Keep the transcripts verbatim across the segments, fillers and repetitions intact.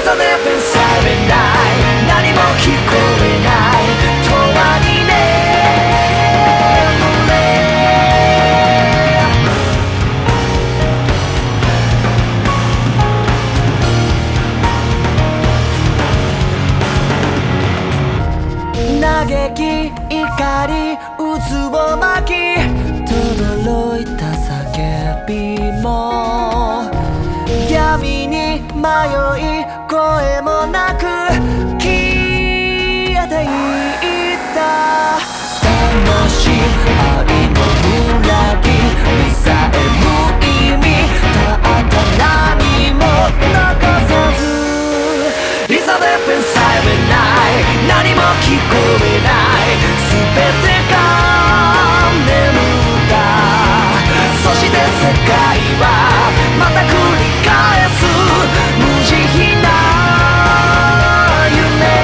a different silent night 何も聞こえない永遠に眠れ嘆き怒り渦を巻き轟いた叫びも闇に迷い声もなく消えていった魂愛の裏切りさえ無意味たった何も残さず It's a different silent night 何も聞こえない全てが眠ったそして世界はまた繰り返す無慈悲な夢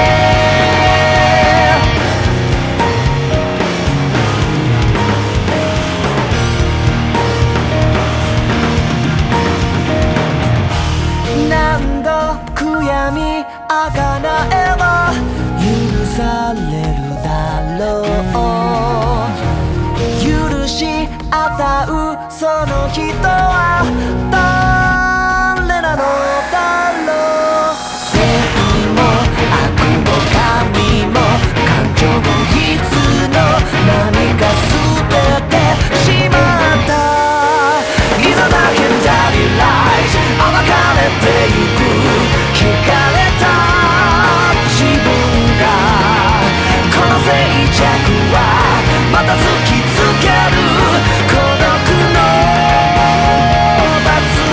何度悔やみあがなえば許されるだろう許し合うその人は誰なのだろう善も悪も神も感情もいつの何か全てしまったいざだけダリライト暴かれてゆく汚れた自分がこの静寂はまた突きつける孤独の罰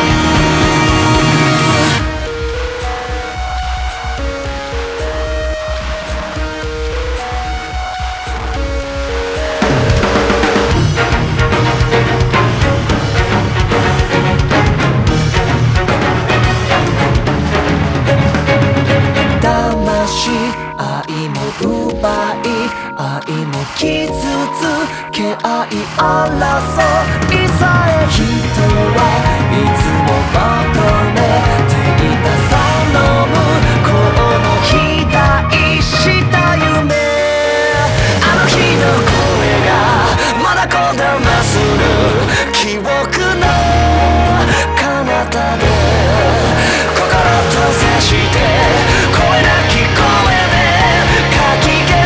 魂愛も奪い愛も傷つけ合い争いさえ人はいつも求めていたその向こうの左した夢あの日の声がまだこだまする記憶の彼方で心と接して声なき声でかき消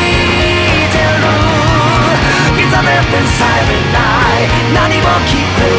してる It's a different silent night 何も聞こえ